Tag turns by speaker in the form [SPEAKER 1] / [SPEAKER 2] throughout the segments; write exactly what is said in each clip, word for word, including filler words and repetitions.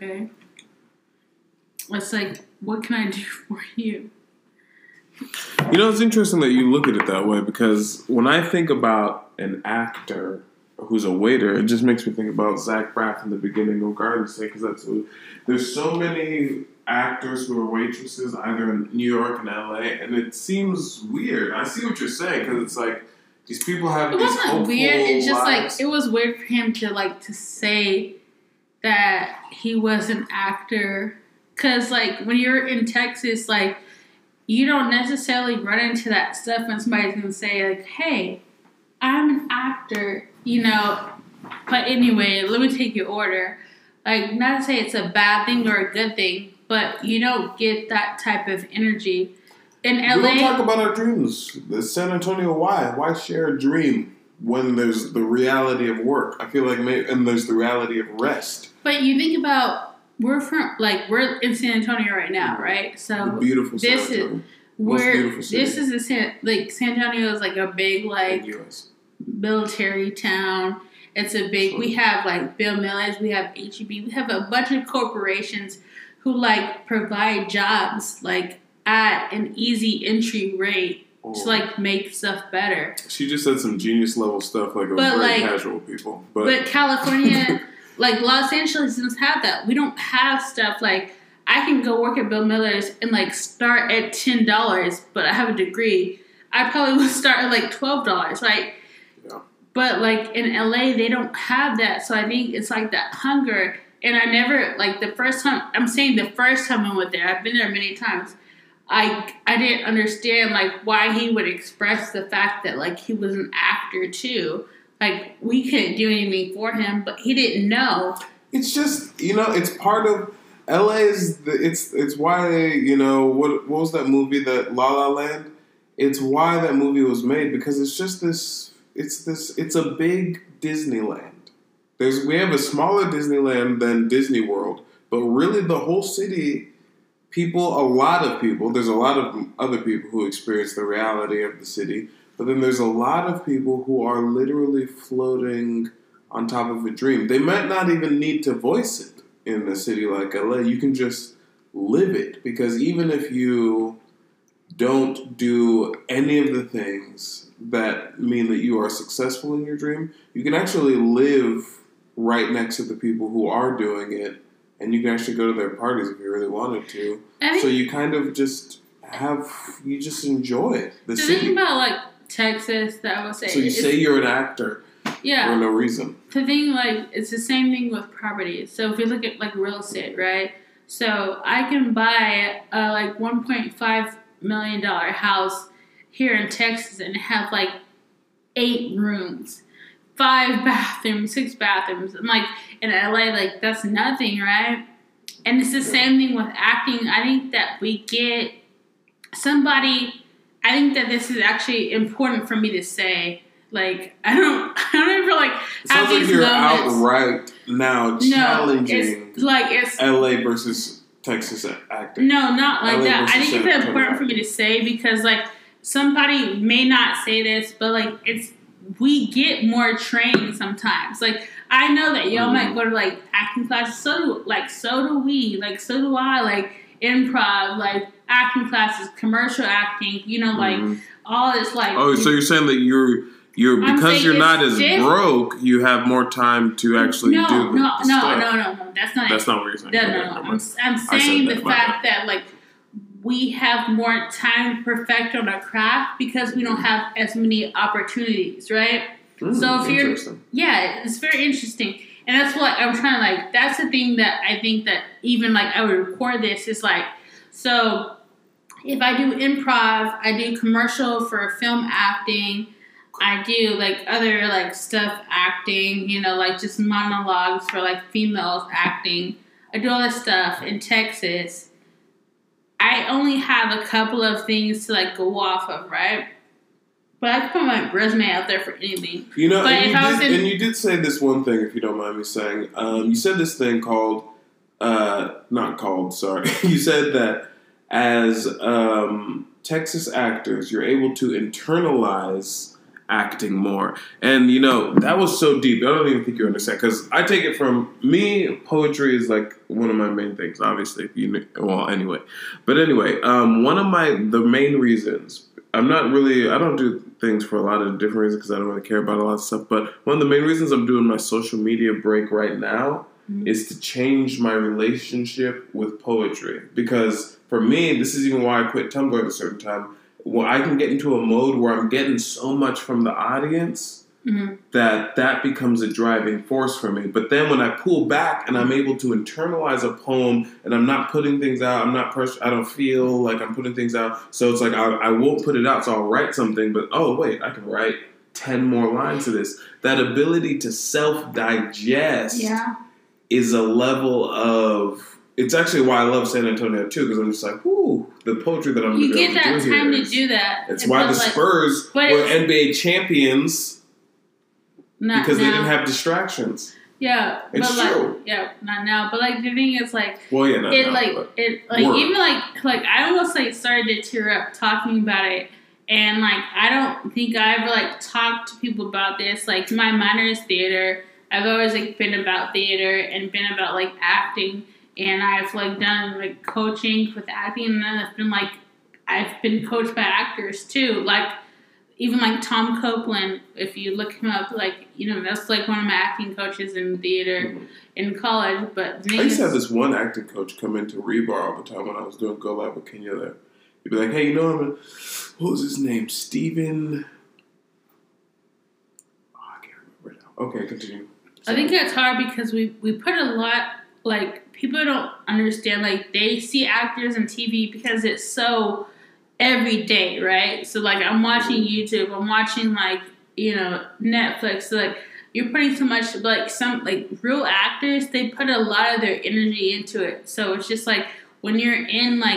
[SPEAKER 1] Okay. It's like, what can I do for you?
[SPEAKER 2] You know, it's interesting that you look at it that way because when I think about an actor who's a waiter, it just makes me think about Zach Braff in the beginning of Garden State because that's who. There's so many actors who are waitresses either in New York and L A, and it seems weird. I see what you're saying because it's like these people have.
[SPEAKER 1] It
[SPEAKER 2] these
[SPEAKER 1] wasn't weird. It's just
[SPEAKER 2] lives.
[SPEAKER 1] like it was weird for him to like to say that he was an actor because like when you're in Texas, like you don't necessarily run into that stuff when somebody's gonna say like, "Hey, I'm an actor," you know. But anyway, let me take your order. Like, not to say it's a bad thing or a good thing, but you don't get that type of energy. In L A,
[SPEAKER 2] we don't talk about our dreams. The San Antonio, why? Why share a dream when there's the reality of work? I feel like, maybe, and there's the reality of rest.
[SPEAKER 1] But you think about, we're from, like, we're in San Antonio right now, right? So
[SPEAKER 2] the beautiful San
[SPEAKER 1] this
[SPEAKER 2] Antonio.
[SPEAKER 1] is where
[SPEAKER 2] beautiful city.
[SPEAKER 1] This is a San, like San Antonio is like a big like
[SPEAKER 2] U S
[SPEAKER 1] military town. It's a big. We have like Bill Mills. We have H E B. We have a bunch of corporations who like provide jobs like at an easy entry rate oh. to like make stuff better.
[SPEAKER 2] She just said some genius level stuff like it was
[SPEAKER 1] but,
[SPEAKER 2] very
[SPEAKER 1] like,
[SPEAKER 2] casual people. But,
[SPEAKER 1] but California, like Los Angeles, doesn't have that. We don't have stuff like I can go work at Bill Miller's and like start at ten dollars, but I have a degree. I probably would start at like twelve dollars, right?
[SPEAKER 2] Yeah.
[SPEAKER 1] But, like, in L A, they don't have that. So I think it's, like, that hunger. And I never, like, the first time, I'm saying the first time I went there, I've been there many times, I I didn't understand, like, why he would express the fact that, like, he was an actor, too. Like, we couldn't do anything for him, but he didn't know.
[SPEAKER 2] It's just, you know, it's part of, L A is, the, it's it's why, they, you know, what, what was that movie, that La La Land? It's why that movie was made, because it's just this... It's this. It's a big Disneyland. There's we have a smaller Disneyland than Disney World, but really the whole city, people, a lot of people. There's a lot of other people who experience the reality of the city, but then there's a lot of people who are literally floating on top of a dream. They might not even need to voice it in a city like L A. You can just live it because even if you don't do any of the things that mean that you are successful in your dream, you can actually live right next to the people who are doing it, and you can actually go to their parties if you really wanted to. So you kind of just have, you just enjoy the, the city.
[SPEAKER 1] The thing about, like, Texas that I would say...
[SPEAKER 2] So you say you're an actor
[SPEAKER 1] yeah,
[SPEAKER 2] for no reason.
[SPEAKER 1] The thing, like, it's the same thing with properties. So if you look at, like, real estate, right? So I can buy, a, like, one point five million dollars house here in Texas and have like eight rooms, five bathrooms, six bathrooms. I'm like in L A, like that's nothing, right? And it's the same thing with acting. I think that we get somebody. I think that this is actually important for me to say. Like I don't, I don't ever like
[SPEAKER 2] it
[SPEAKER 1] have
[SPEAKER 2] sounds
[SPEAKER 1] these
[SPEAKER 2] like you're
[SPEAKER 1] moments.
[SPEAKER 2] outright now challenging
[SPEAKER 1] no, it's like it's
[SPEAKER 2] L A versus Texas acting.
[SPEAKER 1] No, not like
[SPEAKER 2] L A
[SPEAKER 1] that. I think it's important for
[SPEAKER 2] acting.
[SPEAKER 1] me to say because like. Somebody may not say this, but like it's we get more training sometimes. Like I know that y'all mm. might go to like acting classes. So do like so do we. Like so do I. Like improv, like acting classes, commercial acting. You know, like mm. all this. Like
[SPEAKER 2] oh, so you're saying that you're you're because you're not as different. broke, you have more time to actually
[SPEAKER 1] no,
[SPEAKER 2] do the,
[SPEAKER 1] no,
[SPEAKER 2] the
[SPEAKER 1] no,
[SPEAKER 2] stuff.
[SPEAKER 1] no, no, no. That's not.
[SPEAKER 2] That's
[SPEAKER 1] it.
[SPEAKER 2] not what you're saying.
[SPEAKER 1] No,
[SPEAKER 2] okay,
[SPEAKER 1] no, no. I'm, I'm saying the fact that like. We have more time to perfect on our craft because we don't have as many opportunities, right?
[SPEAKER 2] Mm,
[SPEAKER 1] so if you're, yeah, it's very interesting. And that's what I'm trying to like, that's the thing that I think that even like I would record this is like, so if I do improv, I do commercial for film acting, I do like other like stuff acting, you know, like just monologues for like females acting. I do all this stuff in Texas. I only have a couple of things to like go off of, right? But I can put my resume out there for anything.
[SPEAKER 2] You know,
[SPEAKER 1] but
[SPEAKER 2] and,
[SPEAKER 1] if
[SPEAKER 2] you
[SPEAKER 1] I was
[SPEAKER 2] did,
[SPEAKER 1] in,
[SPEAKER 2] and you did say this one thing, if you don't mind me saying. Um, you said this thing called, uh, not called, sorry. You said that as um, Texas actors, you're able to internalize acting more. And, you know, that was so deep. I don't even think you understand. Because I take it from me, poetry is like one of my main things, obviously. You know, well, anyway. But anyway, um, one of my, the main reasons, I'm not really, I don't do things for a lot of different reasons because I don't really care about a lot of stuff. But one of the main reasons I'm doing my social media break right now mm-hmm. is to change my relationship with poetry. Because for me, this is even why I quit Tumblr at a certain time. Well, I can get into a mode where I'm getting so much from the audience mm-hmm. that that becomes a driving force for me. But then when I pull back and I'm able to internalize a poem and I'm not putting things out, I'm not pers- I don't feel like I'm putting things out. So it's like I, I won't put it out. So I'll write something, but oh wait, I can write ten more lines to this. That ability to self-digest
[SPEAKER 1] yeah.
[SPEAKER 2] is a level of. It's actually why I love San Antonio too, because I'm just like, ooh, the poetry that I'm going to
[SPEAKER 1] do.
[SPEAKER 2] You get
[SPEAKER 1] that time
[SPEAKER 2] is,
[SPEAKER 1] to do that.
[SPEAKER 2] It's why the like, Spurs were N B A champions
[SPEAKER 1] not
[SPEAKER 2] because
[SPEAKER 1] now.
[SPEAKER 2] they didn't have distractions.
[SPEAKER 1] Yeah,
[SPEAKER 2] it's
[SPEAKER 1] but like,
[SPEAKER 2] true.
[SPEAKER 1] Yeah, not now. But like the thing is, like,
[SPEAKER 2] well, yeah, not
[SPEAKER 1] it
[SPEAKER 2] now,
[SPEAKER 1] like it like
[SPEAKER 2] word.
[SPEAKER 1] even like like I almost like started to tear up talking about it, and like I don't think I ever like talked to people about this. Like my minor is theater. I've always like been about theater and been about like acting. And I've like done like coaching with acting, and then I've been like I've been coached by actors too. Like even like Tom Copeland, if you look him up, like you know that's like one of my acting coaches in theater mm-hmm. in college. But
[SPEAKER 2] I used to have this one acting coach come into Rebar all the time when I was doing Go Live with Kenya there. He'd be like, "Hey, you know I'm a, what was his name? Steven? Oh, I can't remember now. Okay, continue."
[SPEAKER 1] Sorry. I think that's hard because we we put a lot. Like, people don't understand, like, they see actors on T V because it's so everyday, right? So, like, I'm watching YouTube, I'm watching, like, you know, Netflix, so, like, you're putting so much, like, some, like, real actors, they put a lot of their energy into it. So, it's just, like, when you're in, like,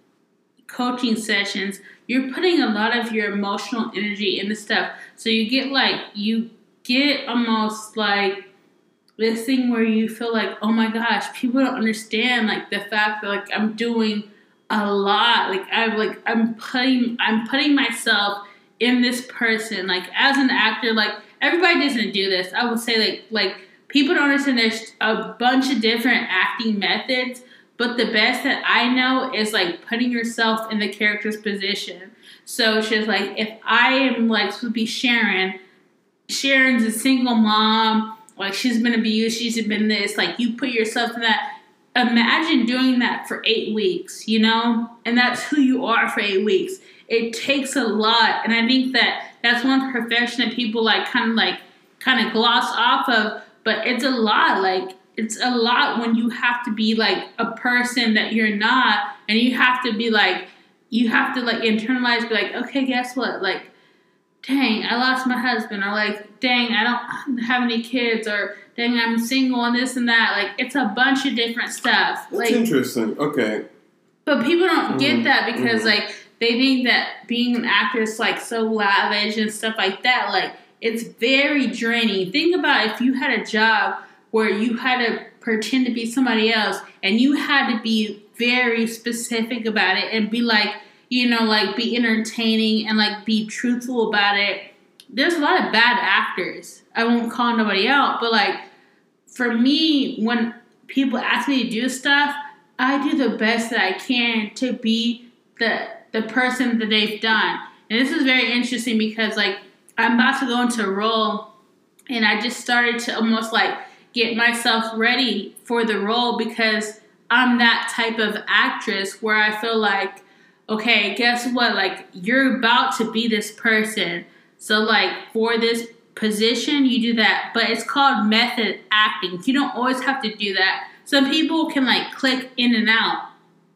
[SPEAKER 1] coaching sessions, you're putting a lot of your emotional energy into stuff. So, you get, like, you get almost, like, this thing where you feel like, oh my gosh, people don't understand like the fact that like I'm doing a lot. Like I'm like I'm putting I'm putting myself in this person. Like as an actor, like everybody doesn't do this. I would say like like people don't understand there's a bunch of different acting methods, but the best that I know is like putting yourself in the character's position. So it's just like if I am like supposed to be Sharon, Sharon's a single mom. Like, she's been abused, she's been this. Like, you put yourself in that. Imagine doing that for eight weeks, you know? And that's who you are for eight weeks. It takes a lot. And I think that that's one profession that people, like, kind of, like, kind of gloss off of. But it's a lot. Like, it's a lot when you have to be, like, a person that you're not. And you have to be, like, you have to, like, internalize, be like, okay, guess what? Like, dang, I lost my husband, or like, dang, I don't have any kids, or dang, I'm single and this and that. Like, it's a bunch of different stuff.
[SPEAKER 2] That's
[SPEAKER 1] like,
[SPEAKER 2] interesting. Okay.
[SPEAKER 1] But people don't mm-hmm. get that because, mm-hmm. like, they think that being an actor is, like, so lavish and stuff like that. Like, it's very draining. Think about if you had a job where you had to pretend to be somebody else and you had to be very specific about it and be like, you know, like, be entertaining and, like, be truthful about it. There's a lot of bad actors. I won't call nobody out, but, like, for me, when people ask me to do stuff, I do the best that I can to be the the person that they've done. And this is very interesting because, like, I'm about to go into a role, and I just started to almost, like, get myself ready for the role because I'm that type of actress where I feel like, okay, guess what? Like, you're about to be this person. So, like, for this position, you do that. But it's called method acting. You don't always have to do that. Some people can, like, click in and out.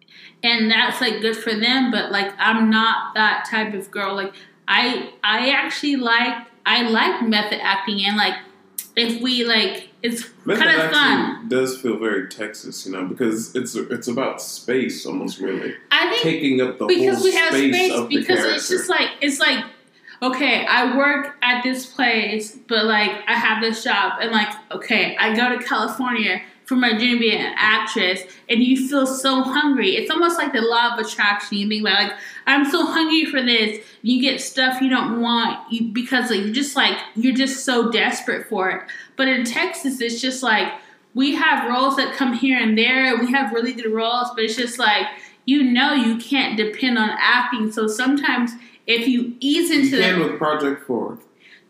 [SPEAKER 1] And that's, like, good for them. But, like, I'm not that type of girl. Like, I I actually like, I like method acting. And, like, if we, like, it's kind of fun.
[SPEAKER 2] Does feel very Texas, you know, because it's it's about space almost, really.
[SPEAKER 1] I think
[SPEAKER 2] taking up the
[SPEAKER 1] because
[SPEAKER 2] whole
[SPEAKER 1] we have
[SPEAKER 2] space,
[SPEAKER 1] space
[SPEAKER 2] of the
[SPEAKER 1] because
[SPEAKER 2] character.
[SPEAKER 1] It's just like it's like okay, I work at this place, but like I have this job, and like okay, I go to California from a dream to be an actress, and you feel so hungry. It's almost like the law of attraction. You think about, like, I'm so hungry for this. You get stuff you don't want you, because like, you're just like, you're just so desperate for it. But in Texas, it's just like, we have roles that come here and there. We have really good roles, but it's just like, you know, you can't depend on acting. So sometimes if you ease into
[SPEAKER 2] you can
[SPEAKER 1] that,
[SPEAKER 2] with Project Forward.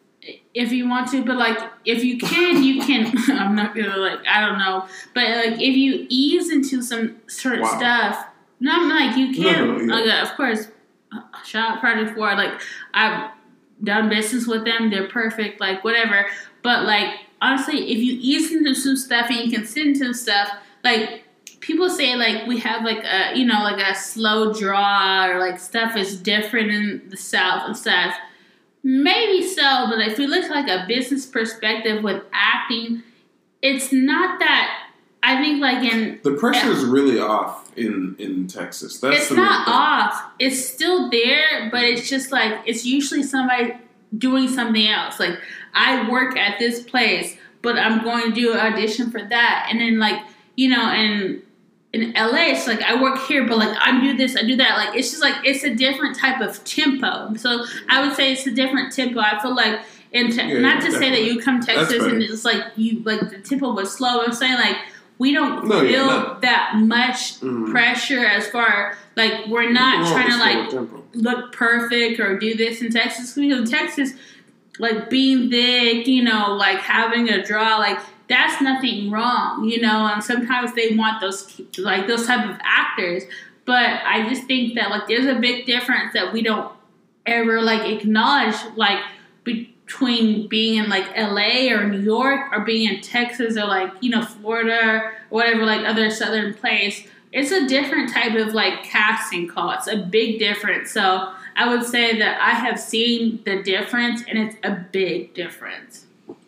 [SPEAKER 1] If you want to, but like, if you can, you can. I'm not gonna like, I don't know, but like, if you ease into some certain
[SPEAKER 2] Wow.
[SPEAKER 1] stuff, no, I'm like, you can.
[SPEAKER 2] No, no, no,
[SPEAKER 1] yeah. Like, of course, shout out Project Four. Like, I've done business with them; they're perfect. Like, whatever. But like, honestly, if you ease into some stuff and you can sit into stuff, like, people say like we have like a, you know, like a slow draw, or like stuff is different in the South and stuff. Maybe so, but if we look like a business perspective with acting, it's not that. I think like in
[SPEAKER 2] the pressure is really off in in Texas. That's
[SPEAKER 1] it's
[SPEAKER 2] the
[SPEAKER 1] not
[SPEAKER 2] main thing.
[SPEAKER 1] off. It's still there, but it's just like it's usually somebody doing something else. Like, I work at this place, but I'm going to do an audition for that, and then like, you know, and. In L A, it's like, I work here, but like, I do this, I do that. Like, it's just like, it's a different type of tempo. So I would say it's a different tempo. I feel like, in te-
[SPEAKER 2] Yeah,
[SPEAKER 1] not
[SPEAKER 2] yeah,
[SPEAKER 1] to say that you come to Texas and it's like, you, like, the tempo was slow. I'm saying, like, we don't
[SPEAKER 2] No,
[SPEAKER 1] feel
[SPEAKER 2] yeah, no.
[SPEAKER 1] that much
[SPEAKER 2] Mm.
[SPEAKER 1] pressure as far, like, we're not
[SPEAKER 2] Nothing wrong
[SPEAKER 1] trying to,
[SPEAKER 2] with
[SPEAKER 1] like,
[SPEAKER 2] slower tempo.
[SPEAKER 1] look perfect or do this in Texas. Because in Texas, like, being thick, you know, like, having a draw, like, that's nothing wrong, you know, and sometimes they want those, like, those type of actors, but I just think that, like, there's a big difference that we don't ever, like, acknowledge, like, between being in, like, L A or New York or being in Texas or, like, you know, Florida or whatever, like, other southern place. It's a different type of, like, casting call. It's a big difference. So I would say that I have seen the difference, and it's a big difference.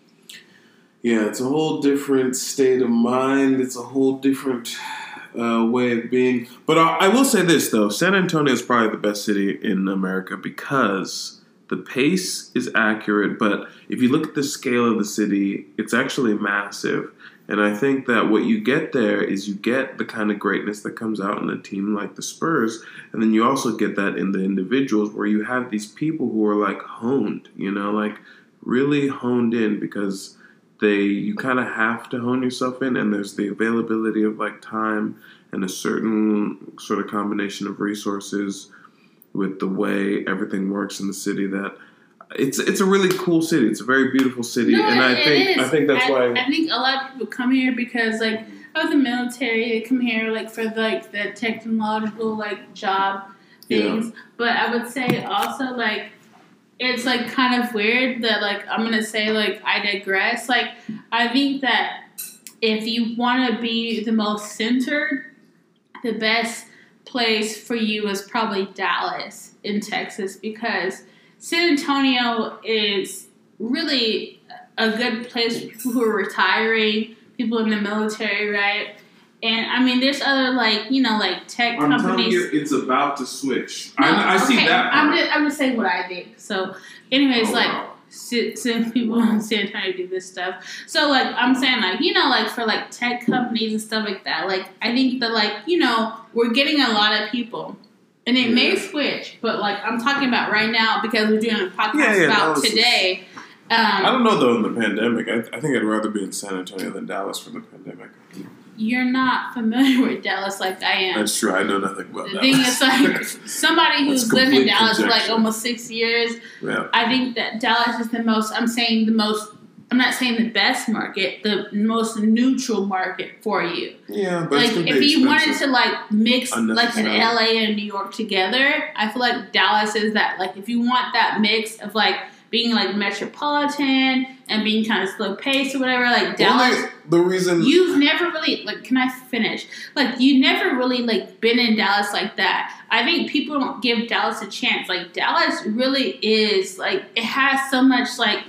[SPEAKER 2] Yeah, it's a whole different state of mind. It's a whole different uh, way of being. But I, I will say this, though. San Antonio is probably the best city in America because the pace is accurate. But if you look at the scale of the city, it's actually massive. And I think that what you get there is you get the kind of greatness that comes out in a team like the Spurs. And then you also get that in the individuals where you have these people who are, like, honed, you know, like, really honed in because... They, you kind of have to hone yourself in, and there's the availability of like time and a certain sort of combination of resources with the way everything works in the city. That it's it's a really cool city. It's a very beautiful city,
[SPEAKER 1] no,
[SPEAKER 2] and I
[SPEAKER 1] it
[SPEAKER 2] think
[SPEAKER 1] is.
[SPEAKER 2] I think that's
[SPEAKER 1] I,
[SPEAKER 2] why
[SPEAKER 1] I think a lot of people come here because like of the military. They come here like for like the technological like job things.
[SPEAKER 2] Yeah.
[SPEAKER 1] But I would say also like. It's, like, kind of weird that, like, I'm going to say, like, I digress. Like, I think that if you want to be the most centered, the best place for you is probably Dallas in Texas because San Antonio is really a good place for people who are retiring, people in the military, right? And, I mean, there's other, like, you know, like, tech
[SPEAKER 2] I'm
[SPEAKER 1] companies.
[SPEAKER 2] telling you, it's about to switch.
[SPEAKER 1] No,
[SPEAKER 2] I, I see
[SPEAKER 1] okay,
[SPEAKER 2] that part.
[SPEAKER 1] I'm just, I'm just saying what I think. So, anyways,
[SPEAKER 2] Oh,
[SPEAKER 1] like,
[SPEAKER 2] wow.
[SPEAKER 1] some people in San Antonio do this stuff. So, like, I'm saying, like, you know, like, for, like, tech companies and stuff like that, like, I think that, like, you know, we're getting a lot of people. And it
[SPEAKER 2] Yeah.
[SPEAKER 1] may switch, but, like, I'm talking about right now because we're doing a podcast
[SPEAKER 2] Yeah, yeah,
[SPEAKER 1] about
[SPEAKER 2] no, it's-
[SPEAKER 1] today. Um,
[SPEAKER 2] I don't know though. In the pandemic, I, I think I'd rather be in San Antonio than Dallas for the pandemic.
[SPEAKER 1] You're not familiar with Dallas like I am.
[SPEAKER 2] That's true. I know nothing about
[SPEAKER 1] The
[SPEAKER 2] Dallas.
[SPEAKER 1] thing is, like, somebody who's
[SPEAKER 2] That's
[SPEAKER 1] lived in
[SPEAKER 2] complete
[SPEAKER 1] Dallas for like
[SPEAKER 2] conjecture.
[SPEAKER 1] almost six years,
[SPEAKER 2] Yeah.
[SPEAKER 1] I think that Dallas is the most, I'm saying the most, I'm not saying the best market, the most neutral market for you.
[SPEAKER 2] Yeah, but
[SPEAKER 1] Like,
[SPEAKER 2] it's gonna
[SPEAKER 1] if
[SPEAKER 2] be
[SPEAKER 1] you wanted
[SPEAKER 2] expensive.
[SPEAKER 1] to, like, mix, like, an
[SPEAKER 2] Unnecessary.
[SPEAKER 1] L A and New York together, I feel like Dallas is that, like, if you want that mix of, like, being, like, metropolitan and being kind of slow paced or whatever, like, Dallas...
[SPEAKER 2] Only the reason
[SPEAKER 1] You've never really, like, can I finish? Like, you never really, like, been in Dallas like that. I think people don't give Dallas a chance. Like, Dallas really is, like, it has so much, like,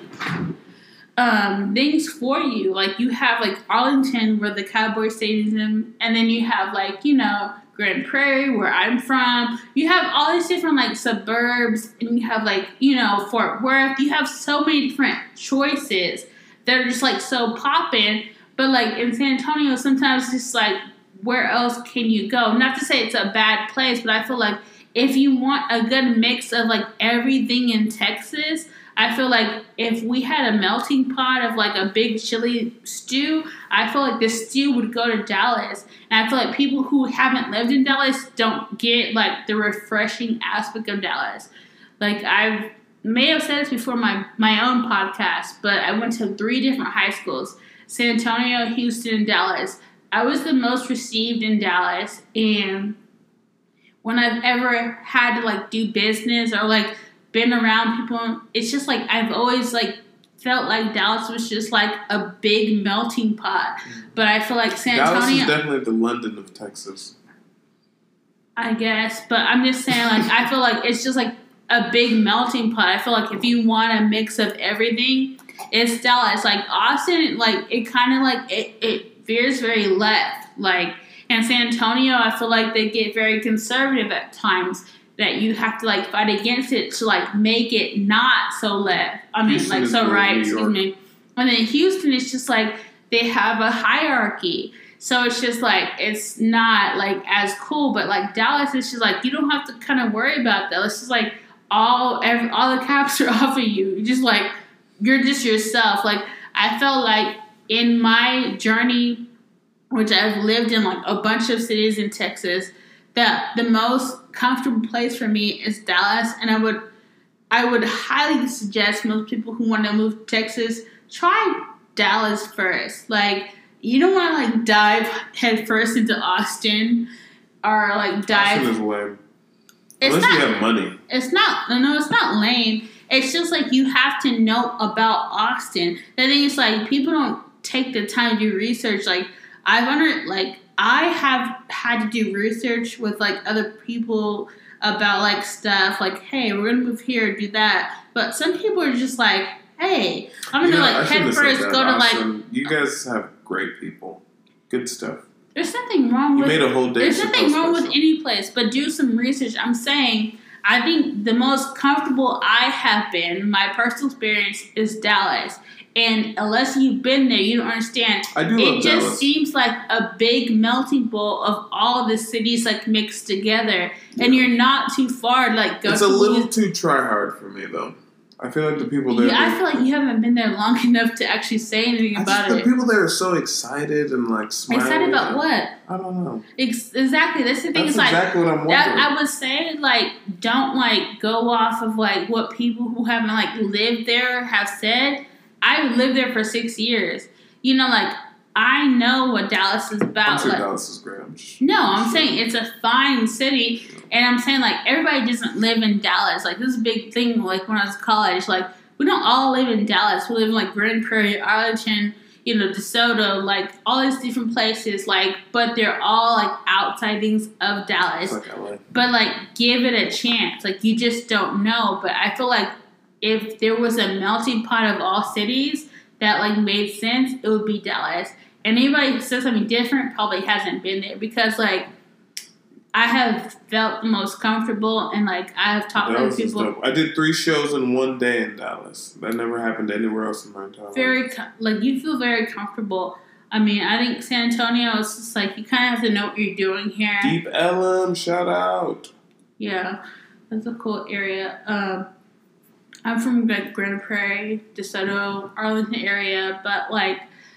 [SPEAKER 1] um, things for you. Like, you have, like, Arlington, where the Cowboy Stadium, and then you have, like, you know, Grand Prairie, where I'm from. You have all these different, like, suburbs, and you have, like, you know, Fort Worth. You have so many different choices that are just, like, so poppin'. But like in San Antonio, sometimes it's just like, where else can you go? Not to say it's a bad place, but I feel like if you want a good mix of like everything in Texas, I feel like if we had a melting pot of like a big chili stew, I feel like the stew would go to Dallas. And I feel like people who haven't lived in Dallas don't get like the refreshing aspect of Dallas. Like I may have said this before my, my own podcast, but I went to three different high schools: San Antonio, Houston, and Dallas. I was the most received in Dallas, and when I've ever had to like do business or like been around people, it's just like I've always like felt like Dallas was just like a big melting pot. But I feel like San Antonio,
[SPEAKER 2] Dallas is definitely the London of Texas,
[SPEAKER 1] I guess. But I'm just saying, like, I feel like it's just like a big melting pot. I feel like if you want a mix of everything, it's Dallas. Like Austin, like it kind of like it, it veers very left. Like, and San Antonio, I feel like they get very conservative at times, that you have to like fight against it to like make it not so left. I mean, Houston like so right, excuse me. And then Houston is just like they have a hierarchy. So it's just like it's not like as cool, but like Dallas is just like you don't have to kind of worry about that. It's just like all every, all the caps are off of you. You're just like you're just yourself. Like I felt like in my journey, which I've lived in like a bunch of cities in Texas, that the most comfortable place for me is Dallas, and I would I would highly suggest most people who want to move to Texas try Dallas first. Like you don't want to like dive head first into Austin or like dive.
[SPEAKER 2] Austin is lame.
[SPEAKER 1] It's
[SPEAKER 2] Unless
[SPEAKER 1] not,
[SPEAKER 2] you have money.
[SPEAKER 1] It's not. No, it's not lame. It's just like you have to know about Austin. The thing is, like people don't take the time to do research. Like I wonder, like. I have had to do research with like other people about like stuff like, hey, we're gonna move here, do that. But some people are just like, hey, I'm gonna
[SPEAKER 2] you know,
[SPEAKER 1] like head first, go to
[SPEAKER 2] Austin.
[SPEAKER 1] like.
[SPEAKER 2] You guys have great people, good stuff.
[SPEAKER 1] There's nothing wrong
[SPEAKER 2] you
[SPEAKER 1] with.
[SPEAKER 2] You made a whole day.
[SPEAKER 1] There's nothing wrong with any place, but do some research. I'm saying, I think the most comfortable I have been, my personal experience, is Dallas. And unless you've been there, you don't understand.
[SPEAKER 2] I do
[SPEAKER 1] It
[SPEAKER 2] love
[SPEAKER 1] just
[SPEAKER 2] Dallas.
[SPEAKER 1] seems like a big melting bowl of all the cities like mixed together, yeah. And you're not too far to like go.
[SPEAKER 2] It's
[SPEAKER 1] to
[SPEAKER 2] a little
[SPEAKER 1] these...
[SPEAKER 2] too try hard for me though. I feel like the people there.
[SPEAKER 1] Yeah, I feel like you haven't been there long enough to actually say anything
[SPEAKER 2] I
[SPEAKER 1] about
[SPEAKER 2] just,
[SPEAKER 1] it.
[SPEAKER 2] The people there are so excited and like smiling.
[SPEAKER 1] Excited about what?
[SPEAKER 2] I don't know.
[SPEAKER 1] Ex- exactly. That's the thing.
[SPEAKER 2] That's
[SPEAKER 1] It's like
[SPEAKER 2] exactly what I'm wondering.
[SPEAKER 1] I, I would say like don't like go off of like what people who haven't like lived there have said. I lived there for six years. You know, like, I know what Dallas is about.
[SPEAKER 2] I'm sure
[SPEAKER 1] like,
[SPEAKER 2] Dallas is great. I'm just,
[SPEAKER 1] no, I'm
[SPEAKER 2] sure.
[SPEAKER 1] saying it's a fine city. And I'm saying, like, everybody doesn't live in Dallas. Like, this is a big thing, like, when I was in college. Like, we don't all live in Dallas. We live in, like, Grand Prairie, Arlington, you know, DeSoto, like, all these different places. Like, but they're all, like, outsidings of Dallas.
[SPEAKER 2] Like L A.
[SPEAKER 1] But, like, give it a chance. Like, you just don't know. But I feel like if there was a melting pot of all cities that like made sense, it would be Dallas. And anybody who says something different probably hasn't been there because like I have felt the most comfortable and like I have talked
[SPEAKER 2] Dallas
[SPEAKER 1] to people.
[SPEAKER 2] Is dope. I did three shows in one day in Dallas. That never happened anywhere else in my entire life.
[SPEAKER 1] Very like you feel very comfortable. I mean, I think San Antonio is just like you kind of have to know what you're doing here.
[SPEAKER 2] Deep Ellum, shout out.
[SPEAKER 1] Yeah, that's a cool area. Um, I'm from like Grand Prairie, DeSoto, Arlington area, but like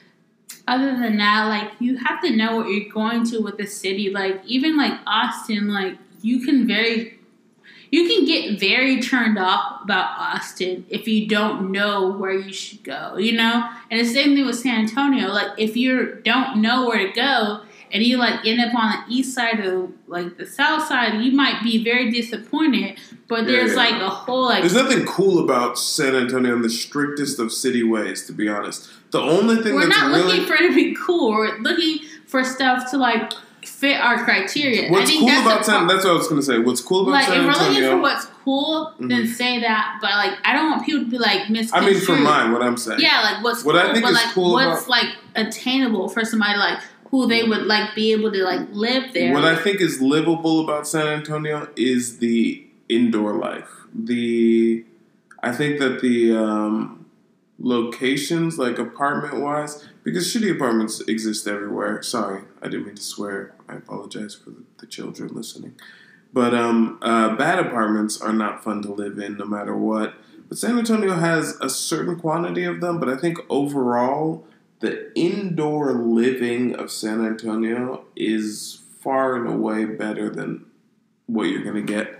[SPEAKER 1] other than that, like you have to know what you're going to with the city. Like even like Austin, like you can very, you can get very turned off about Austin if you don't know where you should go, you know. And the same thing with San Antonio. Like if you don't know where to go and you like end up on the east side of like the south side, you might be very disappointed. But there's yeah, yeah. like a whole like.
[SPEAKER 2] There's nothing cool about San Antonio in the strictest of city ways, to be honest. The only thing
[SPEAKER 1] we're
[SPEAKER 2] that's
[SPEAKER 1] not
[SPEAKER 2] really
[SPEAKER 1] looking for it to be cool. We're looking for stuff to like fit our criteria.
[SPEAKER 2] What's
[SPEAKER 1] I think
[SPEAKER 2] cool
[SPEAKER 1] that's
[SPEAKER 2] about San? That's what I was gonna say. What's cool about
[SPEAKER 1] like,
[SPEAKER 2] San Antonio?
[SPEAKER 1] Like if we're looking for what's cool,
[SPEAKER 2] mm-hmm.
[SPEAKER 1] then say that. But like I don't want people to be like misconstrued.
[SPEAKER 2] I mean, for mine, what I'm saying.
[SPEAKER 1] Yeah, like what's
[SPEAKER 2] what
[SPEAKER 1] cool,
[SPEAKER 2] I think
[SPEAKER 1] but
[SPEAKER 2] is
[SPEAKER 1] like
[SPEAKER 2] cool
[SPEAKER 1] what's
[SPEAKER 2] about,
[SPEAKER 1] like attainable for somebody like who they would like be able to like live there.
[SPEAKER 2] What I think is livable about San Antonio is the indoor life. The I think that the um, locations, like apartment wise, Because shitty apartments exist everywhere. Sorry, I didn't mean to swear. I apologize for the, the children listening. But um, uh, bad apartments are not fun to live in no matter what. But San Antonio has a certain quantity of them. But I think overall, the indoor living of San Antonio is far and away better than what you're going to get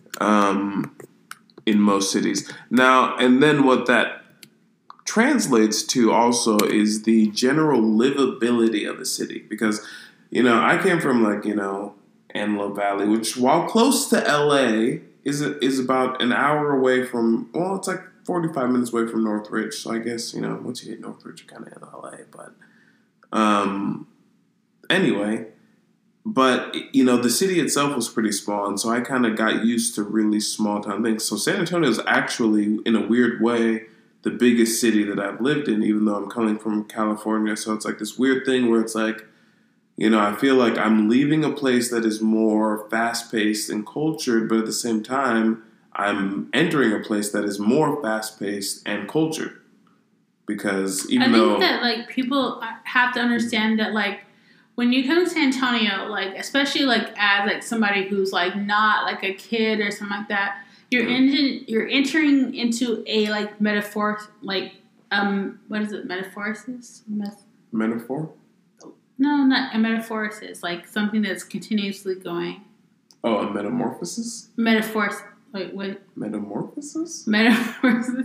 [SPEAKER 2] um, in most cities. Now, and then what that translates to also is the general livability of the city. Because, you know, I came from, like, you know, Antelope Valley, which, while close to L A, is is about an hour away from, well, it's like forty-five minutes away from Northridge. So I guess, you know, once you hit Northridge, you're kind of in L A. But um, anyway, but, you know, the city itself was pretty small. And so I kind of got used to really small town things. So San Antonio is actually, in a weird way, the biggest city that I've lived in, even though I'm coming from California. So it's like this weird thing where it's like, you know, I feel like I'm leaving a place that is more fast-paced and cultured, but at the same time, I'm entering a place that is more fast-paced and cultured. Because even
[SPEAKER 1] I think
[SPEAKER 2] though...
[SPEAKER 1] that, like, people have to understand that, like, when you come to San Antonio, like, especially, like, as, like, somebody who's, like, not, like, a kid or something like that, you're,
[SPEAKER 2] Yeah.
[SPEAKER 1] in, you're entering into a, like, metaphor, like, um, what is it, metaphorsis? Meth-
[SPEAKER 2] Metaphor?
[SPEAKER 1] no, not a metaphorsis, like, something that's continuously going.
[SPEAKER 2] Oh, a metamorphosis?
[SPEAKER 1] Metaphors, wait, what?
[SPEAKER 2] Metamorphosis?
[SPEAKER 1] Metaphorsis?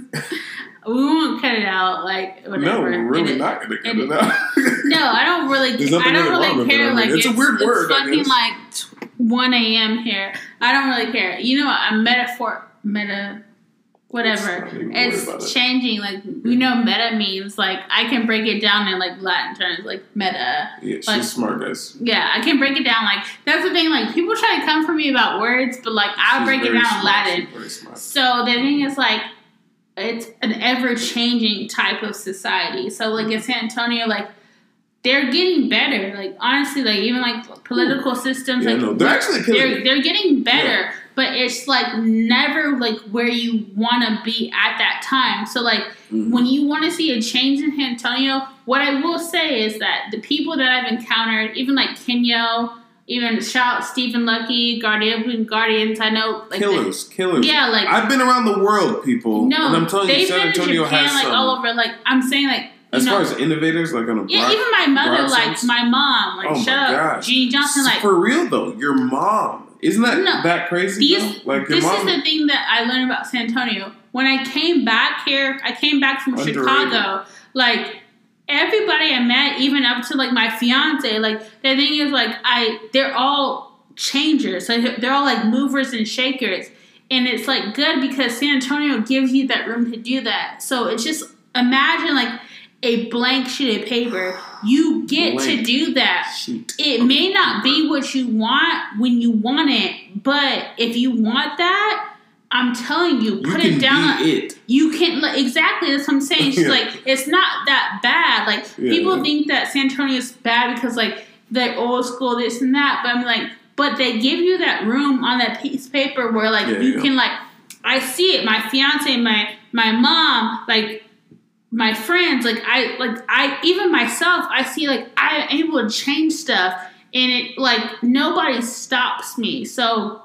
[SPEAKER 1] We won't cut it out, like, whatever.
[SPEAKER 2] No, we're really
[SPEAKER 1] it,
[SPEAKER 2] not going to cut
[SPEAKER 1] it,
[SPEAKER 2] it out.
[SPEAKER 1] No, I don't really.
[SPEAKER 2] There's
[SPEAKER 1] I
[SPEAKER 2] nothing
[SPEAKER 1] don't
[SPEAKER 2] really wrong
[SPEAKER 1] really
[SPEAKER 2] with it.
[SPEAKER 1] care.
[SPEAKER 2] I mean,
[SPEAKER 1] Like
[SPEAKER 2] it's a weird
[SPEAKER 1] it's
[SPEAKER 2] word, I
[SPEAKER 1] fucking
[SPEAKER 2] guess.
[SPEAKER 1] like one a.m. here. I don't really care. You know, a metaphor, meta, whatever.
[SPEAKER 2] Let's not even worry about
[SPEAKER 1] It's
[SPEAKER 2] it.
[SPEAKER 1] changing. Like we know, meta means like I can break it down in like Latin terms, like meta.
[SPEAKER 2] Yeah, she's
[SPEAKER 1] Like,
[SPEAKER 2] smart, guys.
[SPEAKER 1] Yeah, I can break it down. Like that's the thing. Like people try to come for me about words, but like I'll
[SPEAKER 2] She's
[SPEAKER 1] break it
[SPEAKER 2] very
[SPEAKER 1] down in
[SPEAKER 2] smart.
[SPEAKER 1] Latin.
[SPEAKER 2] She's very smart.
[SPEAKER 1] So the thing is like. It's an ever-changing type of society. So, like, in San Antonio, like, they're getting better. Like, honestly, like, even, like, political systems.
[SPEAKER 2] Yeah,
[SPEAKER 1] like,
[SPEAKER 2] no, they're actually killing
[SPEAKER 1] they're,
[SPEAKER 2] it.
[SPEAKER 1] they're getting better.
[SPEAKER 2] Yeah.
[SPEAKER 1] But it's, like, never, like, where you want to be at that time. So, like,
[SPEAKER 2] Mhm.
[SPEAKER 1] when you want to see a change in San Antonio, what I will say is that the people that I've encountered, even, like, Kenyo, even shout out Stephen Lucky, Guardian, Guardians, I know, like,
[SPEAKER 2] Killers, killers.
[SPEAKER 1] yeah, like,
[SPEAKER 2] I've been around the world, people.
[SPEAKER 1] no,
[SPEAKER 2] and I'm telling you,
[SPEAKER 1] they've
[SPEAKER 2] San
[SPEAKER 1] been in
[SPEAKER 2] Antonio
[SPEAKER 1] Japan,
[SPEAKER 2] has
[SPEAKER 1] like
[SPEAKER 2] some.
[SPEAKER 1] all over. Like I'm saying, like you
[SPEAKER 2] As
[SPEAKER 1] know,
[SPEAKER 2] far as innovators, like on a
[SPEAKER 1] yeah,
[SPEAKER 2] broad,
[SPEAKER 1] even my mother,
[SPEAKER 2] broad
[SPEAKER 1] like
[SPEAKER 2] sense.
[SPEAKER 1] my mom, like
[SPEAKER 2] Oh my
[SPEAKER 1] shut up,
[SPEAKER 2] gosh.
[SPEAKER 1] Jeannie Johnson, like
[SPEAKER 2] For real though, your mom. Isn't that
[SPEAKER 1] No,
[SPEAKER 2] that crazy?
[SPEAKER 1] these.
[SPEAKER 2] though? Like your
[SPEAKER 1] This
[SPEAKER 2] mom.
[SPEAKER 1] is the thing that I learned about San Antonio. When I came back here, I came back from
[SPEAKER 2] Underrated.
[SPEAKER 1] Chicago. Like everybody I met, even up to like my fiance, like the thing is, like I, they're all changers. So they're all like movers and shakers. And it's like good because San Antonio gives you that room to do that. So it's just imagine like a blank sheet of paper. You get
[SPEAKER 2] Blank
[SPEAKER 1] to do that.
[SPEAKER 2] sheet.
[SPEAKER 1] It may not be what you want when you want it, but if you want that, I'm telling you,
[SPEAKER 2] You
[SPEAKER 1] put
[SPEAKER 2] can
[SPEAKER 1] it down.
[SPEAKER 2] be it.
[SPEAKER 1] You can like, exactly. That's what I'm saying. She's
[SPEAKER 2] Yeah.
[SPEAKER 1] like, it's not that bad. Like
[SPEAKER 2] Yeah,
[SPEAKER 1] people
[SPEAKER 2] yeah.
[SPEAKER 1] think that San Antonio is bad because like they're old school, this and that. But I'm like, but they give you that room on that piece of paper where like
[SPEAKER 2] Yeah,
[SPEAKER 1] you
[SPEAKER 2] yeah.
[SPEAKER 1] can like, I see it. My fiance, my my mom, like my friends, like I like I even myself, I see like I'm able to change stuff, and it like nobody stops me. So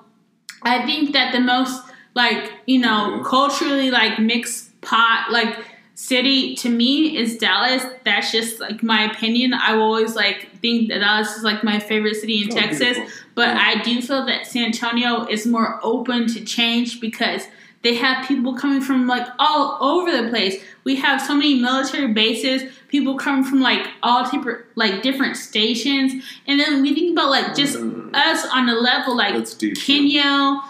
[SPEAKER 1] I think that the most like you know
[SPEAKER 2] Yeah.
[SPEAKER 1] culturally like mixed pot like city to me is Dallas. That's just like my opinion. I will always like think that Dallas is like my favorite city in
[SPEAKER 2] Oh,
[SPEAKER 1] Texas,
[SPEAKER 2] beautiful.
[SPEAKER 1] but
[SPEAKER 2] Yeah.
[SPEAKER 1] I do feel that San Antonio is more open to change because they have people coming from like all over the place. We have so many military bases, people coming from like all different like different stations, and then we think about like just
[SPEAKER 2] Mm.
[SPEAKER 1] us on the level like
[SPEAKER 2] That's deep.
[SPEAKER 1] Kenyo,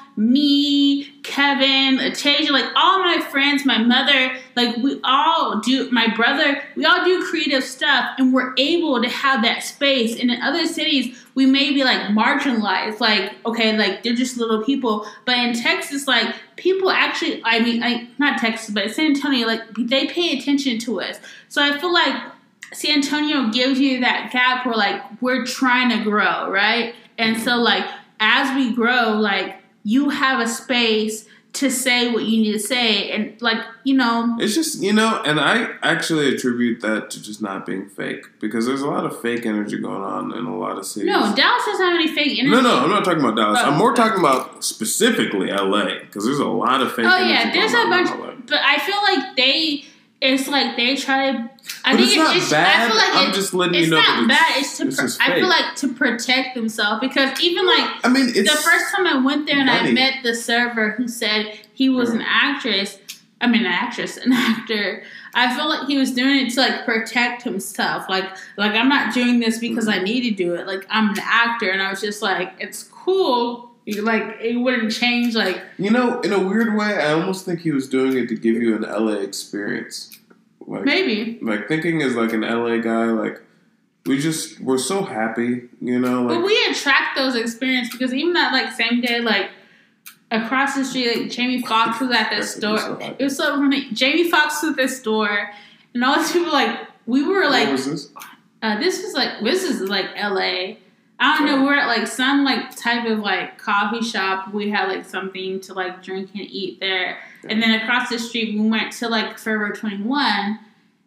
[SPEAKER 1] me, Kevin, Atasia, like all my friends, my mother, like we all do, my brother, we all do creative stuff, and we're able to have that space. And in other cities, we may be like marginalized, like okay, like they're just little people. But in Texas, like people actually, I mean, I, not Texas, but San Antonio, like they pay attention to us. So I feel like San Antonio gives you that gap where like we're trying to grow, right? And so like as we grow, like you have a space to say what you need to say, and like you know,
[SPEAKER 2] it's just you know, and I actually attribute that to just not being fake because there's a lot of fake energy going on in a lot of cities.
[SPEAKER 1] No, Dallas doesn't have any fake energy.
[SPEAKER 2] No, no, I'm not talking about Dallas.
[SPEAKER 1] Oh,
[SPEAKER 2] I'm more
[SPEAKER 1] okay.
[SPEAKER 2] talking about specifically L A because there's a lot of fake.
[SPEAKER 1] Oh
[SPEAKER 2] energy
[SPEAKER 1] yeah, there's a
[SPEAKER 2] going
[SPEAKER 1] bunch,
[SPEAKER 2] on in L A.
[SPEAKER 1] but I feel like they. It's like they try to. I
[SPEAKER 2] But
[SPEAKER 1] think
[SPEAKER 2] it's not
[SPEAKER 1] it's,
[SPEAKER 2] bad.
[SPEAKER 1] I feel like
[SPEAKER 2] I'm
[SPEAKER 1] it,
[SPEAKER 2] just letting
[SPEAKER 1] it's
[SPEAKER 2] you know
[SPEAKER 1] not
[SPEAKER 2] that
[SPEAKER 1] bad.
[SPEAKER 2] it's,
[SPEAKER 1] It's to.
[SPEAKER 2] it's
[SPEAKER 1] Pro-
[SPEAKER 2] just
[SPEAKER 1] I
[SPEAKER 2] fake.
[SPEAKER 1] feel like to protect themselves because even like
[SPEAKER 2] I mean, it's
[SPEAKER 1] the first time I went there and
[SPEAKER 2] funny.
[SPEAKER 1] I met the server who said he was an actress. I mean, an actress, an actor. I feel like he was doing it to like protect himself. Like, like I'm not doing this because I need to do it. Like I'm an actor, and I was just like, it's cool. Like it wouldn't change. Like
[SPEAKER 2] You know, in a weird way, I almost think he was doing it to give you an L A experience. Like,
[SPEAKER 1] maybe.
[SPEAKER 2] Like thinking as like an L A guy, like we just we're so happy, you know. Like,
[SPEAKER 1] But we attract those experiences because even that like same day, like across the street, like Jamie Foxx was at that
[SPEAKER 2] That could be
[SPEAKER 1] store.
[SPEAKER 2] so happy.
[SPEAKER 1] It was so funny. Jamie Foxx was at the store, and all these people like we were like,
[SPEAKER 2] what was this?
[SPEAKER 1] uh, this was like this is like L A. I don't know. We're at like some like type of like coffee shop. We had like something to like drink and eat there, and then across the street we went to like Forever twenty-one,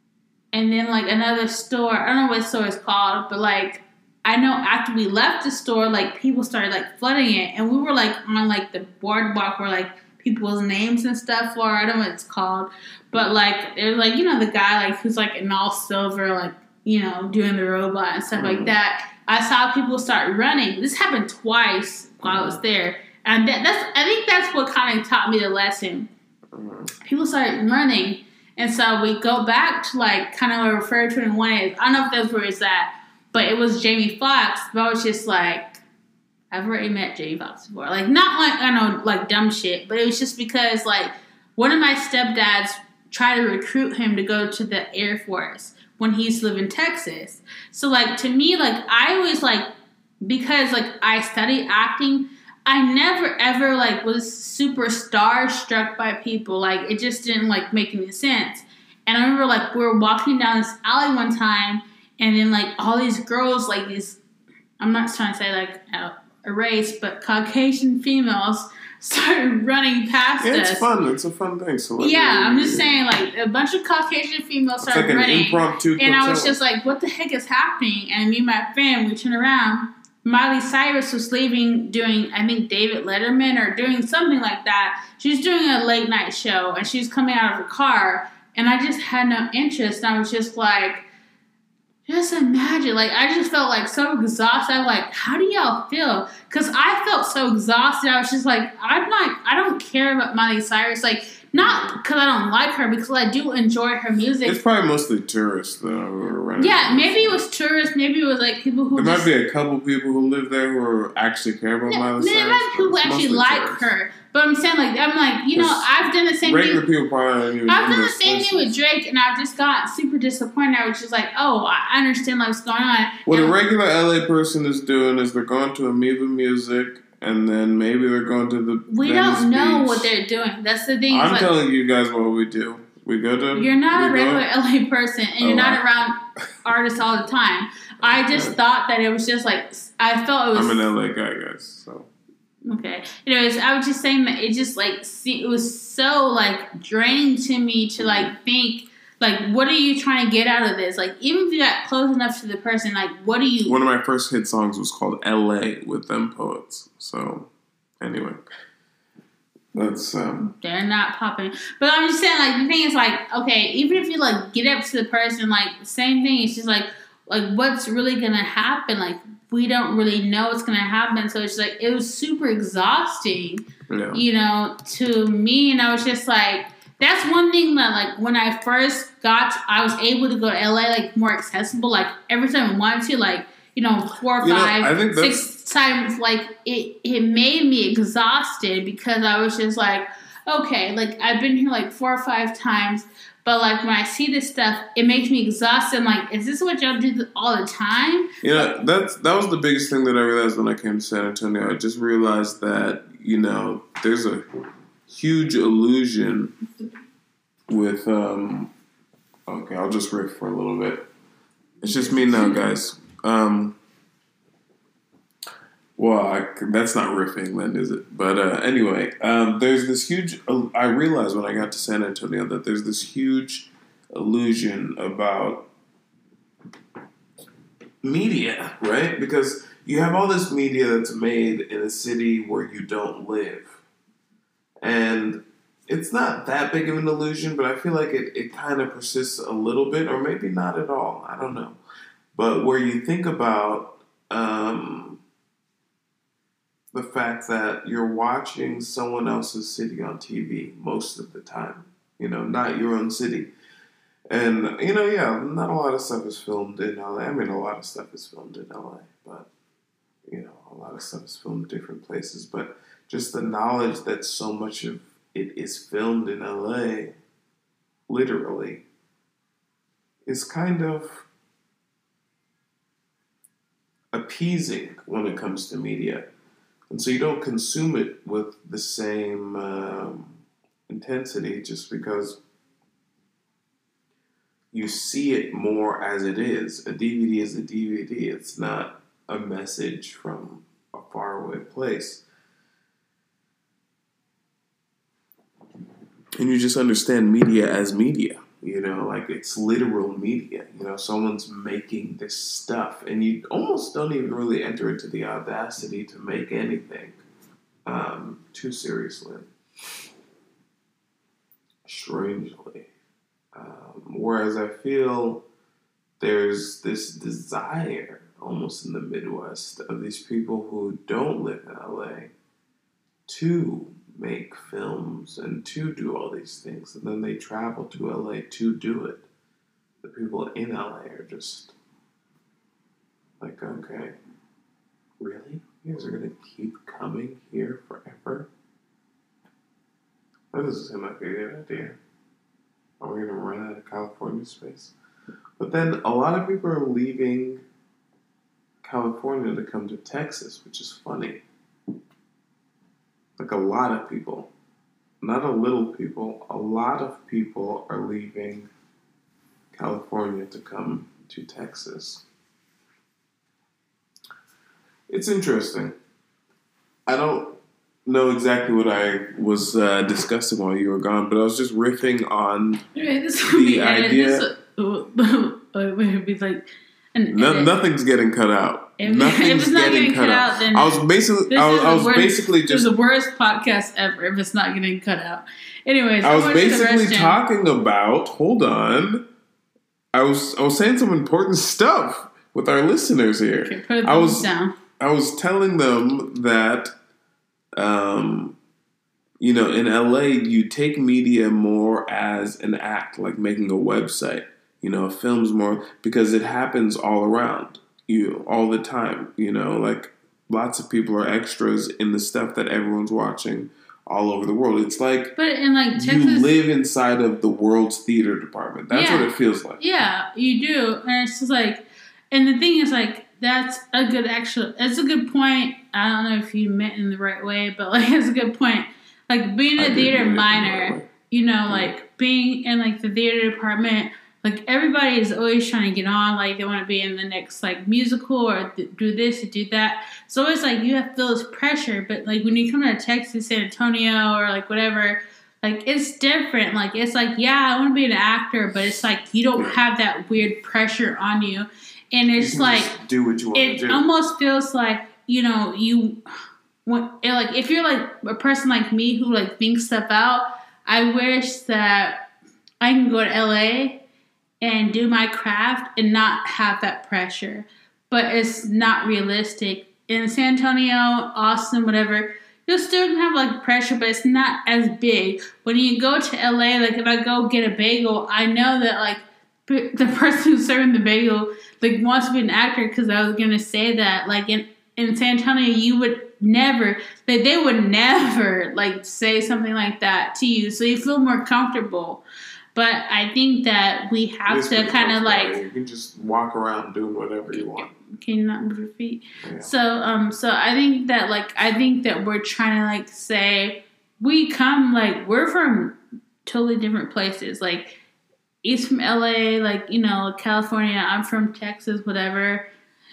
[SPEAKER 1] and then like another store. I don't know what store it's called, but like I know after we left the store, like people started like flooding it, and we were like on like the boardwalk where like people's names and stuff were. I don't know what it's called, but like there's like you know the guy like who's like in all silver, like you know doing the robot and stuff
[SPEAKER 2] Mm.
[SPEAKER 1] like that. I saw people start running. This happened twice while I was there, and that, that's I think that's what kind of taught me the lesson. People started running, and so we go back to like kind of where Forever twenty-one is. I don't know if that's where it's at, but it was Jamie Foxx. But I was just like, I've already met Jamie Foxx before. Like not like I know like dumb shit, but it was just because like one of my stepdads tried to recruit him to go to the Air Force when he used to live in Texas. So like to me, like I always like because like I studied acting, I never ever like was super starstruck by people. Like it just didn't like make any sense. And I remember like we were walking down this alley one time, and then like all these girls, like these, I'm not trying to say like a, a race, but Caucasian females started running past
[SPEAKER 2] Yeah,
[SPEAKER 1] us.
[SPEAKER 2] it's fun. It's a fun thing. So
[SPEAKER 1] Yeah, I'm just saying, like, a bunch of Caucasian females
[SPEAKER 2] It's
[SPEAKER 1] started
[SPEAKER 2] like an
[SPEAKER 1] running.
[SPEAKER 2] impromptu
[SPEAKER 1] And I was
[SPEAKER 2] Coachella.
[SPEAKER 1] just like, what the heck is happening? And me and my friend, we turned around. Miley Cyrus was leaving, doing, I think, David Letterman or doing something like that. She was doing a late night show, and she was coming out of her car. And I just had no interest. And I was just like, just imagine. Like, I just felt, like, so exhausted. I was like, how do y'all feel? Because I felt so exhausted. I was just like, I'm not, I don't care about Miley Cyrus. Like, not because I don't like her, because I do enjoy her music.
[SPEAKER 2] It's probably mostly tourists, though. Who are running
[SPEAKER 1] Yeah, maybe it was tourists. Maybe it was, like, people who
[SPEAKER 2] There
[SPEAKER 1] just...
[SPEAKER 2] might be a couple people who live there who actually care about
[SPEAKER 1] No,
[SPEAKER 2] Miley
[SPEAKER 1] there
[SPEAKER 2] Cyrus.
[SPEAKER 1] might be people who
[SPEAKER 2] but it's
[SPEAKER 1] actually
[SPEAKER 2] mostly
[SPEAKER 1] like
[SPEAKER 2] tourists.
[SPEAKER 1] her. But I'm saying, like, I'm like, you know,
[SPEAKER 2] Because
[SPEAKER 1] I've done the same
[SPEAKER 2] Regular
[SPEAKER 1] thing.
[SPEAKER 2] people probably don't even
[SPEAKER 1] I've
[SPEAKER 2] in
[SPEAKER 1] done the
[SPEAKER 2] those
[SPEAKER 1] same thing with
[SPEAKER 2] places.
[SPEAKER 1] Drake, and I've just got super disappointed. I was just like, oh, I understand like, what's going on.
[SPEAKER 2] What
[SPEAKER 1] And-
[SPEAKER 2] a regular L A person is doing is they're going to Amoeba Music, and then maybe they're going to the
[SPEAKER 1] we
[SPEAKER 2] Venice
[SPEAKER 1] don't know
[SPEAKER 2] Beach.
[SPEAKER 1] what they're doing. That's the thing.
[SPEAKER 2] I'm
[SPEAKER 1] It's like,
[SPEAKER 2] telling you guys what we do. We go to.
[SPEAKER 1] you're not a
[SPEAKER 2] we go-
[SPEAKER 1] regular L A person, and you're
[SPEAKER 2] Oh,
[SPEAKER 1] not
[SPEAKER 2] I-
[SPEAKER 1] around artists all the time. I just
[SPEAKER 2] Yeah.
[SPEAKER 1] thought that it was just like, I felt it was...
[SPEAKER 2] I'm an L A guy, guys. So
[SPEAKER 1] Okay. Anyways, I was just saying that it just like see, it was so like draining to me to like think like what are you trying to get out of this? Like even if you got close enough to the person, like what do you?
[SPEAKER 2] one of my first hit songs was called L A with Them Poets. So anyway, that's um.
[SPEAKER 1] They're not popping. But I'm just saying like the thing is like okay, even if you like get up to the person, like same thing. It's just like like what's really gonna happen? Like we don't really know what's gonna happen. So it's like it was super exhausting.
[SPEAKER 2] Yeah.
[SPEAKER 1] You know, to me, and I was just like, that's one thing that, like, when I first got, I was able to go to L A, like, more accessible, like, every time I wanted to, like, you know, four or
[SPEAKER 2] You know,
[SPEAKER 1] five,
[SPEAKER 2] I think that's-
[SPEAKER 1] six times, like, it, it made me exhausted because I was just like, okay, like, I've been here, like, four or five times, but, like, when I see this stuff, it makes me exhausted. I'm like, is this what y'all do all the time?
[SPEAKER 2] You know, that's that was the biggest thing that I realized when I came to San Antonio. I just realized that, you know, there's a huge illusion with um okay, I'll just riff for a little bit. It's just me now, guys. Um Well, I, that's not riffing then, is it? But uh, anyway, um, there's this huge... I realized when I got to San Antonio that there's this huge illusion about media, right? Because you have all this media that's made in a city where you don't live. And it's not that big of an illusion, but I feel like it, it kind of persists a little bit, or maybe not at all. I don't know. But where you think about... Um, the fact that you're watching someone else's city on T V most of the time, you know, not your own city. And, you know, yeah, not a lot of stuff is filmed in L A. I mean, a lot of stuff is filmed in L A, but, you know, a lot of stuff is filmed in different places. But just the knowledge that so much of it is filmed in L A, literally, is kind of appeasing when it comes to media. And so you don't consume it with the same um, intensity just because you see it more as it is. A D V D is a D V D. It's not a message from a faraway place. And you just understand media as media. You know, like it's literal media. You know, someone's making this stuff, and you almost don't even really enter into the audacity to make anything um, too seriously. Strangely. Um, whereas I feel there's this desire almost in the Midwest of these people who don't live in L A to make films and to do all these things, and then they travel to L A to do it. The people in L A are just like, okay, really? You guys are gonna keep coming here forever? That doesn't seem like a good idea. Are we gonna run out of California space? But then a lot of people are leaving California to come to Texas, which is funny. Like a lot of people, not a little people, a lot of people are leaving California to come to Texas. It's interesting. I don't know exactly what I was uh, discussing while you were gone, but I was just riffing on
[SPEAKER 1] anyway, this
[SPEAKER 2] the
[SPEAKER 1] be
[SPEAKER 2] idea.
[SPEAKER 1] This, uh, it would be like, an,
[SPEAKER 2] no,
[SPEAKER 1] an,
[SPEAKER 2] nothing's getting cut out.
[SPEAKER 1] If,
[SPEAKER 2] Nothing's
[SPEAKER 1] if it's not
[SPEAKER 2] getting,
[SPEAKER 1] getting
[SPEAKER 2] cut, cut out.
[SPEAKER 1] out, then
[SPEAKER 2] I was basically, I was, I was
[SPEAKER 1] worst,
[SPEAKER 2] basically just.
[SPEAKER 1] This is the worst podcast ever if it's not getting cut out. Anyways,
[SPEAKER 2] I was basically talking about. Hold on, I was I was saying some important stuff with our listeners here.
[SPEAKER 1] Okay, put
[SPEAKER 2] I was
[SPEAKER 1] down.
[SPEAKER 2] I was telling them that, um, you know, in L A you take media more as an act, like making a website. You know, films more because it happens all around you all the time. You know, like lots of people are extras in the stuff that everyone's watching all over the world. It's like,
[SPEAKER 1] but in like Texas,
[SPEAKER 2] you live inside of the world's theater department. That's
[SPEAKER 1] yeah,
[SPEAKER 2] what it feels like.
[SPEAKER 1] Yeah, you do, and it's just like, and the thing is like that's a good actual. It's a good point. I don't know if you meant in the right way, but like it's a good point. Like being a theater minor, right, you know, yeah, like being in like the theater department. Like, everybody is always trying to get on. Like, they want to be in the next, like, musical or th- do this or do that. So, it's like you have to feel this pressure. But, like, when you come to Texas, San Antonio, or, like, whatever, like, it's different. Like, it's like, yeah, I want to be an actor. But it's like you don't have that weird pressure on you. And it's
[SPEAKER 2] you
[SPEAKER 1] like,
[SPEAKER 2] do what you want
[SPEAKER 1] it
[SPEAKER 2] to do.
[SPEAKER 1] almost feels like, you know, you, when, it, like, if you're, like, a person like me who, like, thinks stuff out, I wish that I can go to L A and do my craft and not have that pressure. But it's not realistic. In San Antonio, Austin, whatever, you'll still have like pressure, but it's not as big. When you go to L A, like if I go get a bagel, I know that like the person who's serving the bagel like wants to be an actor because I was gonna say that. Like in, in San Antonio, you would never, like they would never like say something like that to you. So you feel more comfortable. But I think that we have to kind of like
[SPEAKER 2] you can just walk around doing whatever you want.
[SPEAKER 1] Can you not move your feet?
[SPEAKER 2] Yeah.
[SPEAKER 1] So um so I think that like I think that we're trying to like say we come like we're from totally different places. Like he's from L A, like, you know, California, I'm from Texas, whatever.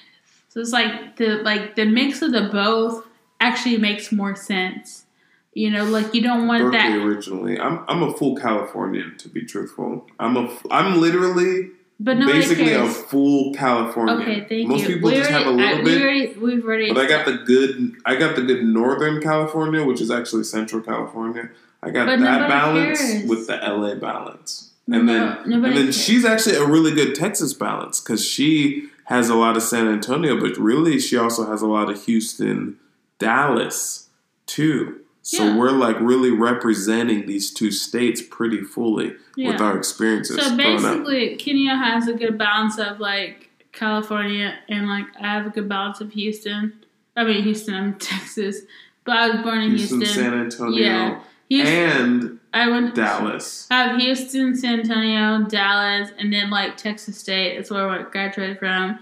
[SPEAKER 1] So it's like the like the mix of the both actually makes more sense. You know, like you don't want
[SPEAKER 2] Berkeley
[SPEAKER 1] that.
[SPEAKER 2] Originally, I'm I'm a full Californian, to be truthful. I'm a I'm literally
[SPEAKER 1] but
[SPEAKER 2] basically
[SPEAKER 1] cares.
[SPEAKER 2] a full Californian.
[SPEAKER 1] Okay, thank
[SPEAKER 2] Most
[SPEAKER 1] you.
[SPEAKER 2] people
[SPEAKER 1] we
[SPEAKER 2] just
[SPEAKER 1] already,
[SPEAKER 2] have a little
[SPEAKER 1] I,
[SPEAKER 2] bit.
[SPEAKER 1] We already, we've already.
[SPEAKER 2] But I got the good. I got the good Northern California, which is actually Central California. I got
[SPEAKER 1] but
[SPEAKER 2] that balance
[SPEAKER 1] cares.
[SPEAKER 2] with the L A balance, and
[SPEAKER 1] no,
[SPEAKER 2] then and then
[SPEAKER 1] cares.
[SPEAKER 2] she's actually a really good Texas balance because she has a lot of San Antonio, but really she also has a lot of Houston, Dallas too. So
[SPEAKER 1] yeah.
[SPEAKER 2] we're like really representing these two states pretty fully yeah. with our experiences.
[SPEAKER 1] So basically, Kenya has a good balance of like California, and like I have a good balance of Houston. I mean Houston, I'm Texas, but I was born in
[SPEAKER 2] Houston,
[SPEAKER 1] Houston,
[SPEAKER 2] San Antonio,
[SPEAKER 1] yeah, Houston,
[SPEAKER 2] and
[SPEAKER 1] I went
[SPEAKER 2] Dallas.
[SPEAKER 1] I have Houston, San Antonio, Dallas, and then like Texas State. That's where I graduated from.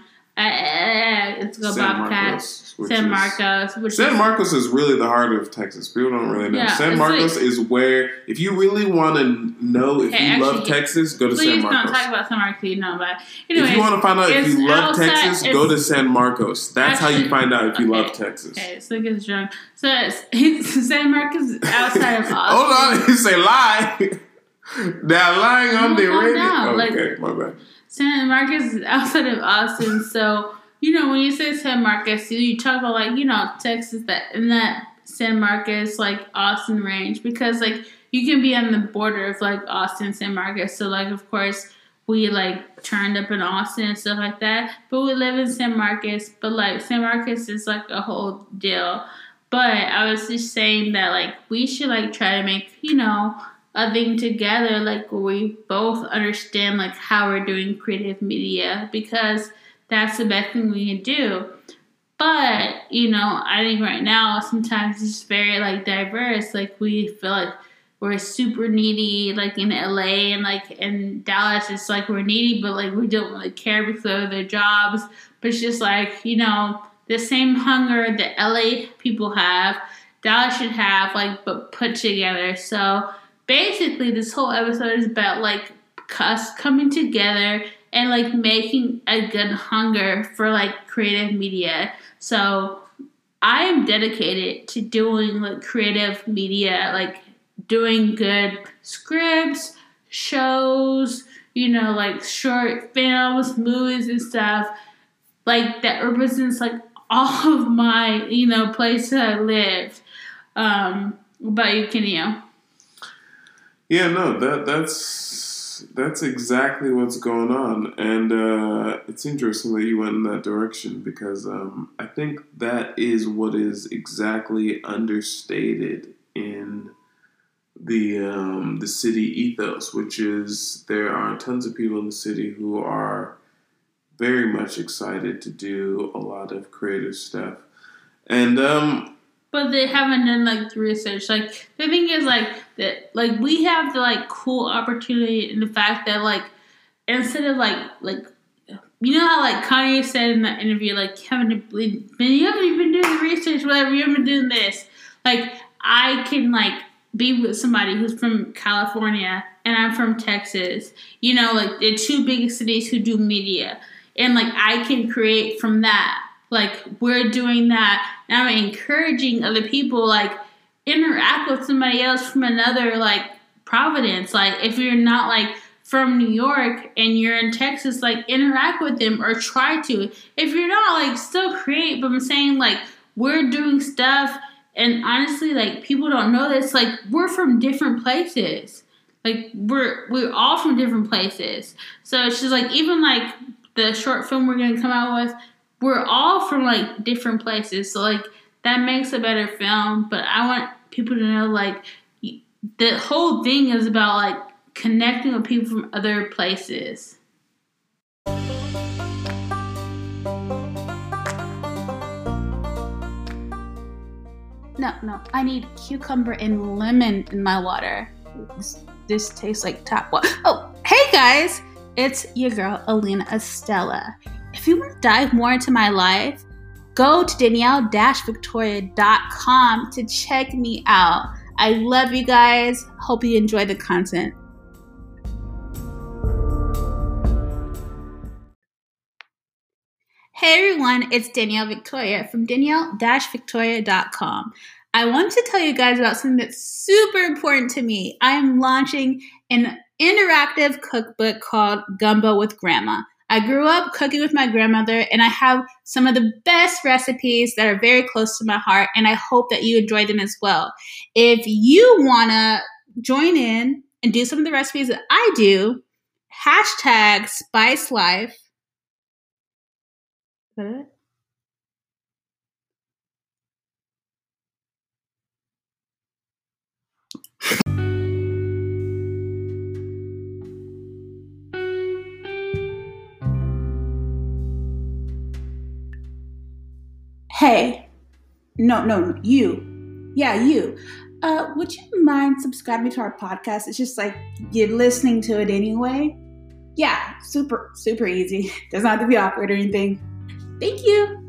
[SPEAKER 1] I, I, it's go Bobcats, San Marcos. Which
[SPEAKER 2] San
[SPEAKER 1] is,
[SPEAKER 2] Marcos is really the heart of Texas. People don't really know.
[SPEAKER 1] Yeah,
[SPEAKER 2] San Marcos
[SPEAKER 1] like,
[SPEAKER 2] is where, if you really want to know if
[SPEAKER 1] okay,
[SPEAKER 2] you
[SPEAKER 1] actually,
[SPEAKER 2] love Texas, go to San Marcos.
[SPEAKER 1] Please don't talk about San Marcos. You know, but anyways,
[SPEAKER 2] if you want to find out if you love
[SPEAKER 1] outside,
[SPEAKER 2] Texas, go to San Marcos. That's
[SPEAKER 1] actually,
[SPEAKER 2] how you find out if you
[SPEAKER 1] okay,
[SPEAKER 2] love Texas.
[SPEAKER 1] Okay, so it's drunk. So it's, San Marcos is outside of Austin.
[SPEAKER 2] Hold on, you say lie. They're lying on the radio. Oh,
[SPEAKER 1] like,
[SPEAKER 2] okay, my bad.
[SPEAKER 1] San Marcos is outside of Austin, so. You know, when you say San Marcos, you talk about, like, you know, Texas, that in that San Marcos, like, Austin range. Because, like, you can be on the border of, like, Austin and San Marcos. So, like, of course, we, like, turned up in Austin and stuff like that. But we live in San Marcos. But, like, San Marcos is, like, a whole deal. But I was just saying that, like, we should, like, try to make, you know, a thing together, like, where we both understand, like, how we're doing creative media. Because that's the best thing we can do. But, you know, I think right now, sometimes it's very, like, diverse. Like, we feel like we're super needy, like, in L A and, like, in Dallas. It's like we're needy, but, like, we don't really care because of their jobs. But it's just, like, you know, the same hunger that L A people have, Dallas should have, like, but put together. So, basically, this whole episode is about, like, us coming together and, like, making a good hunger for, like, creative media. So, I am dedicated to doing, like, creative media, like, doing good scripts, shows, you know, like, short films, movies and stuff, like, that represents, like, all of my, you know, places I lived. Um, but you can, you know.
[SPEAKER 2] Yeah, no, that that's... That's exactly what's going on, and uh, it's interesting that you went in that direction because um, I think that is what is exactly understated in the um, the city ethos, which is there are tons of people in the city who are very much excited to do a lot of creative stuff, and um,
[SPEAKER 1] but they haven't done, like, the research. Like, the thing is, like, that, like, we have the, like, cool opportunity in the fact that, like, instead of, like, like, you know how, like, Kanye said in that interview, like, you haven't been, you haven't even been doing the research, whatever, you haven't been doing this. Like, I can, like, be with somebody who's from California, and I'm from Texas. You know, like, the two biggest cities who do media. And, like, I can create from that. Like, we're doing that, and I'm encouraging other people, like, interact with somebody else from another, like, Providence. Like, if you're not, like, from New York and you're in Texas, like, interact with them or try to. If you're not, like, still create, but I'm saying, like, we're doing stuff, and honestly, like, people don't know this, like, we're from different places. Like, we're, we're all from different places. So it's just, like, even, like, the short film we're going to come out with, we're all from, like, different places. So, like, that makes a better film. But I want people to know, like, the whole thing is about, like, connecting with people from other places. No, no. I need cucumber and lemon in my water. This, this tastes like tap water. Oh, hey, guys. It's your girl, Alina Estella. If you want to dive more into my life, go to Danielle Victoria dot com to check me out. I love you guys. Hope you enjoy the content. Hey everyone, it's Danielle Victoria from Danielle Victoria dot com. I want to tell you guys about something that's super important to me. I'm launching an interactive cookbook called Gumbo with Grandma. I grew up cooking with my grandmother, and I have some of the best recipes that are very close to my heart, and I hope that you enjoy them as well. If you want to join in and do some of the recipes that I do, hashtag Spice Life. Is that it? Hey, no, no, you. Yeah, you. Uh, would you mind subscribing to our podcast? It's just like you're listening to it anyway. Yeah, super, super easy. Doesn't have to be awkward or anything. Thank you.